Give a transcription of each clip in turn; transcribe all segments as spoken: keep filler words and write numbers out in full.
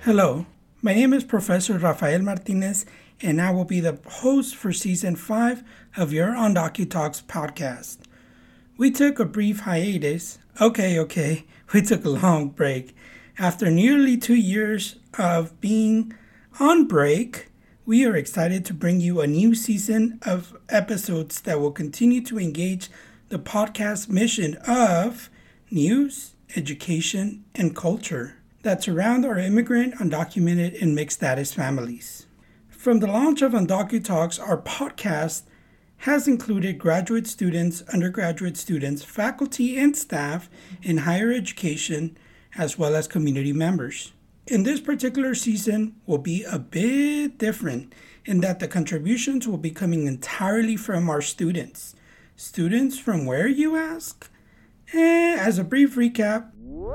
Hello, my name is Professor Rafael Martinez, and I will be the host for Season five of your UndocuTalks podcast. We took a brief hiatus. Okay, okay, we took a long break. After nearly two years of being on break, we are excited to bring you a new season of episodes that will continue to engage the podcast mission of news, education, and culture that surround our immigrant, undocumented, and mixed status families. From the launch of UndocuTalks, our podcast has included graduate students, undergraduate students, faculty, and staff in higher education, as well as community members. In this particular season will be a bit different in that the contributions will be coming entirely from our students. Students from where, you ask? Eh, as a brief recap,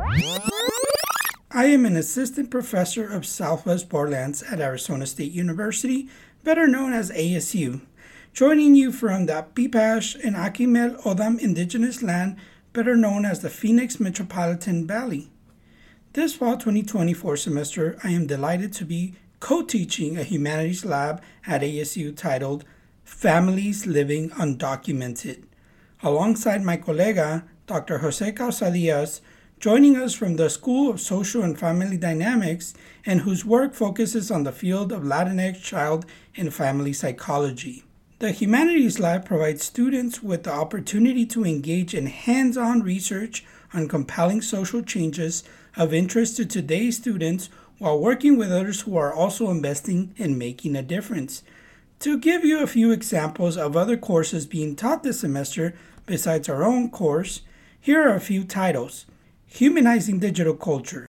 I am an assistant professor of Southwest Borderlands at Arizona State University, better known as A S U, joining you from the Pipash and Akimel Odam indigenous land, better known as the Phoenix Metropolitan Valley. This fall twenty twenty-four semester, I am delighted to be co-teaching a humanities lab at A S U titled Families Living Undocumented, alongside my colega, Doctor Jose Causadias, joining us from the School of Social and Family Dynamics, and whose work focuses on the field of Latinx child and family psychology. The Humanities Lab provides students with the opportunity to engage in hands-on research on compelling social changes of interest to today's students while working with others who are also investing in making a difference. To give you a few examples of other courses being taught this semester besides our own course, here are a few titles. Humanizing Digital Culture,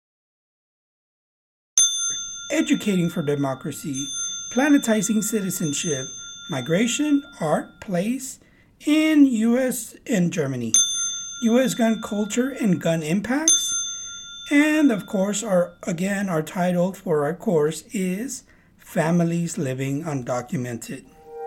Educating for Democracy, Planetizing Citizenship, Migration, Art, Place, in U S and Germany, U S gun culture and gun impacts, and of course, our again, our title for our course is Families Living Undocumented.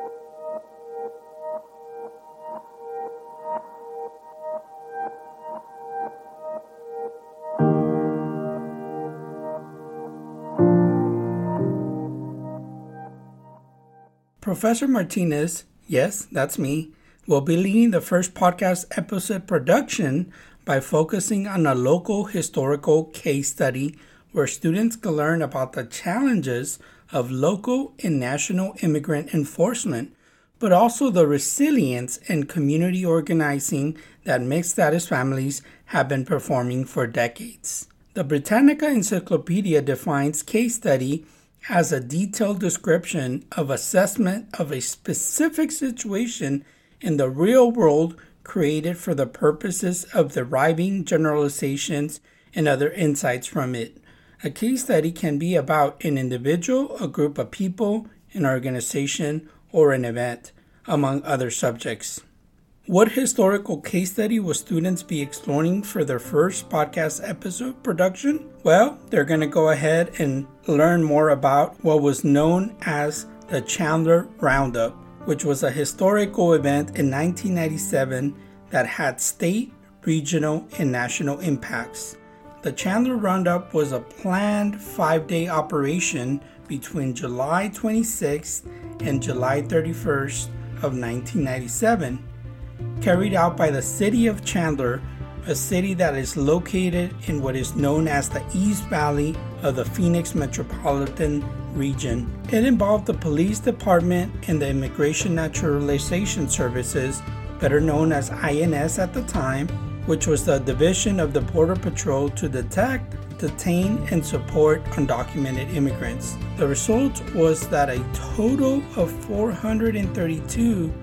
Professor Martinez, yes, that's me, will be leading the first podcast episode production by focusing on a local historical case study where students can learn about the challenges of local and national immigrant enforcement, but also the resilience and community organizing that mixed status families have been performing for decades. The Britannica Encyclopedia defines case study as a detailed description of assessment of a specific situation in the real world created for the purposes of deriving generalizations and other insights from it. A case study can be about an individual, a group of people, an organization, or an event, among other subjects. What historical case study will students be exploring for their first podcast episode production? Well, they're going to go ahead and learn more about what was known as the Chandler Roundup, which was a historical event in nineteen ninety-seven that had state, regional, and national impacts. The Chandler Roundup was a planned five-day operation between July twenty-sixth and July thirty-first of nineteen ninety-seven. Carried out by the city of Chandler, a city that is located in what is known as the East Valley of the Phoenix Metropolitan Region. It involved the police department and the Immigration Naturalization Services, better known as I N S at the time, which was the division of the Border Patrol to detect, detain, and support undocumented immigrants. The result was that a total of four hundred thirty-two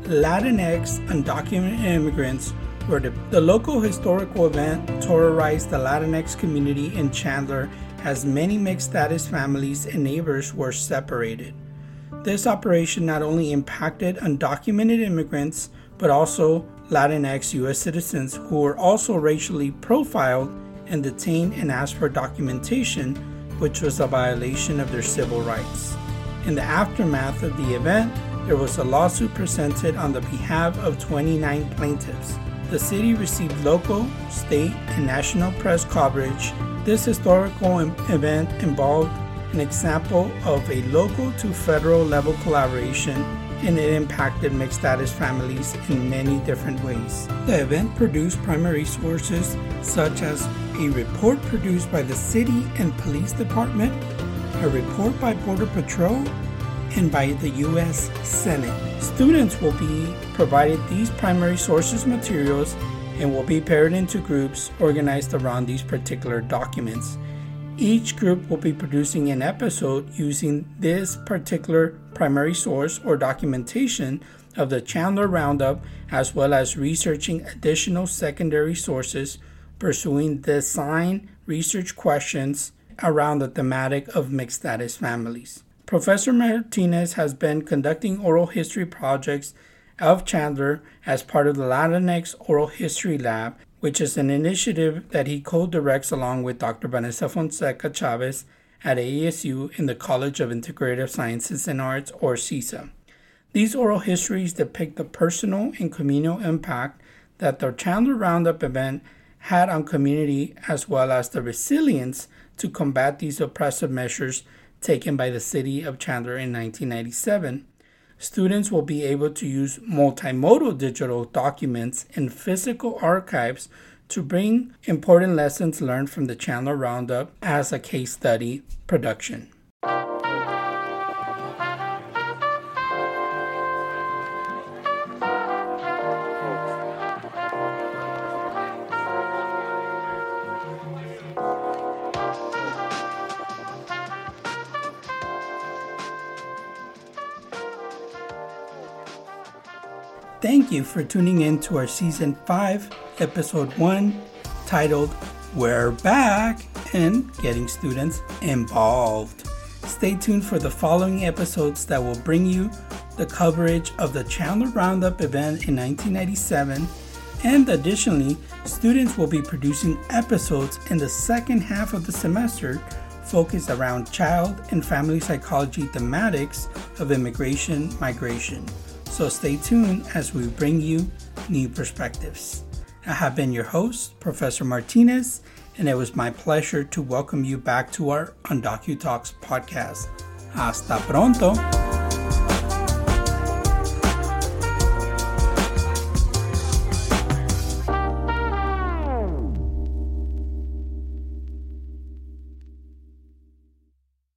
Latinx undocumented immigrants were the, the local historical event terrorized the Latinx community in Chandler as many mixed status families and neighbors were separated. This operation not only impacted undocumented immigrants, but also Latinx U S citizens who were also racially profiled and detained and asked for documentation, which was a violation of their civil rights. In the aftermath of the event, there was a lawsuit presented on the behalf of twenty-nine plaintiffs. The city received local, state, and national press coverage. This historical event involved an example of a local to federal level collaboration, and it impacted mixed status families in many different ways. The event produced primary sources such as a report produced by the city and police department, a report by Border Patrol, and by the U S Senate. Students will be provided these primary sources materials and will be paired into groups organized around these particular documents. Each group will be producing an episode using this particular primary source or documentation of the Chandler Roundup, as well as researching additional secondary sources, pursuing design research questions around the thematic of mixed status families. Professor Martinez has been conducting oral history projects of Chandler as part of the Latinx Oral History Lab, which is an initiative that he co-directs along with Doctor Vanessa Fonseca Chavez at A E S U in the College of Integrative Sciences and Arts, or CISA. These oral histories depict the personal and communal impact that the Chandler Roundup event had on community, as well as the resilience to combat these oppressive measures taken by the city of Chandler in nineteen ninety-seven. Students will be able to use multimodal digital documents and physical archives to bring important lessons learned from the Chandler Roundup as a case study production. Thank you for tuning in to our Season five, Episode one, titled We're Back and Getting Students Involved. Stay tuned for the following episodes that will bring you the coverage of the Chandler Roundup event in nineteen ninety-seven, and additionally, students will be producing episodes in the second half of the semester focused around child and family psychology thematics of immigration migration. So stay tuned as we bring you new perspectives. I have been your host, Professor Martinez, and it was my pleasure to welcome you back to our UndocuTalks podcast. Hasta pronto!